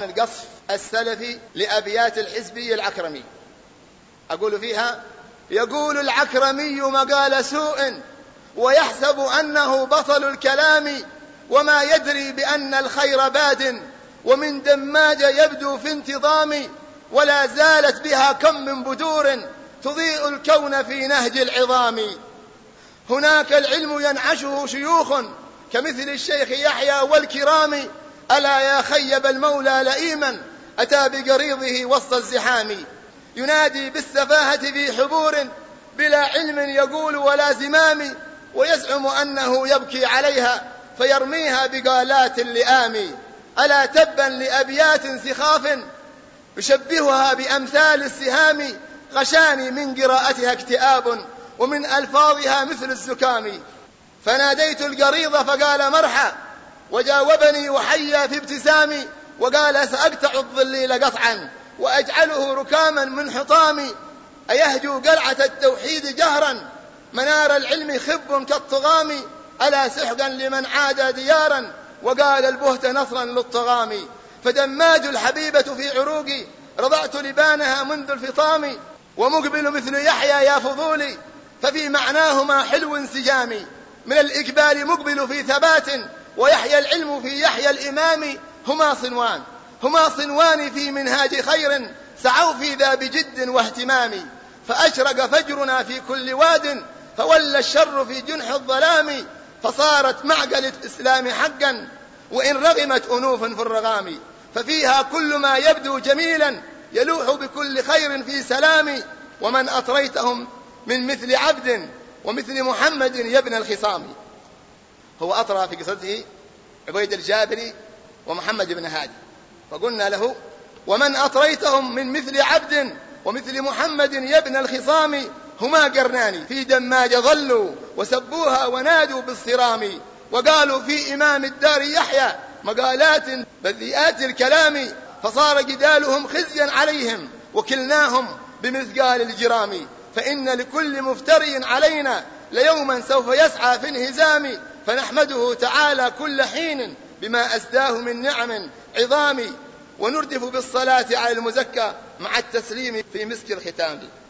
القصف السلفي لأبيات الحزبي العكرمي. أقول فيها: يقول العكرمي مقال سوء ويحسب أنه بطل الكلام، وما يدري بأن الخير باد، ومن دماج يبدو في انتظام، ولا زالت بها كم من بدور تضيء الكون في نهج العظام. هناك العلم ينعشه شيوخ كمثل الشيخ يحيى والكرام، ألا يا خيب المولى لئيما أتى بقريضه وسط الزحام، ينادي بالسفاهة في حبور بلا علم يقول ولا زمام، ويزعم أنه يبكي عليها فيرميها بقالات اللئام. ألا تبا لأبيات سخاف يشبهها بأمثال السهام، غشاني من قراءتها اكتئاب ومن ألفاظها مثل الزكام. فناديت القريض فقال مرحى، وجاوبني وحيا في ابتسامي، وقال سأقطع الظليل قطعا وأجعله ركاما من حطام، أيهجو قلعة التوحيد جهرا منار العلم خب كالطغام، ألا سحقا لمن عاد ديارا وقال البهت نصرا للطغام. فدماج الحبيبة في عروقي رضعت لبانها منذ الفطام، ومقبل مثل يحيى يا فضولي ففي معناهما حلو انسجامي، من الإقبال مقبل في ثبات ويحيى العلم في يحيى الإمام، هما صنوان في منهاج خير سعوا في ذا بجد واهتمام، فأشرق فجرنا في كل واد فولى الشر في جنح الظلام، فصارت معقل الإسلام حقا وإن رغمت أنوف في الرغام، ففيها كل ما يبدو جميلا يلوح بكل خير في سلام، ومن أطريتهم من مثل عبد ومثل محمد يا ابن الخصام. هو أطرى في قصته عبيد الجابري ومحمد بن هادي، فقلنا له: ومن أطريتهم من مثل عبد ومثل محمد يا ابن الخصام، هما قرنان في دماج ظلوا وسبوها ونادوا بالصرام، وقالوا في إمام الدار يحيى مقالات بذيئات الكلام، فصار جدالهم خزيا عليهم وكلناهم بمثقال الجرام، فإن لكل مفتري علينا ليوما سوف يسعى في انهزام، فنحمده تعالى كل حين بما أسداه من نعم عظام، ونردف بالصلاة على المزكى مع التسليم في مسك الختام.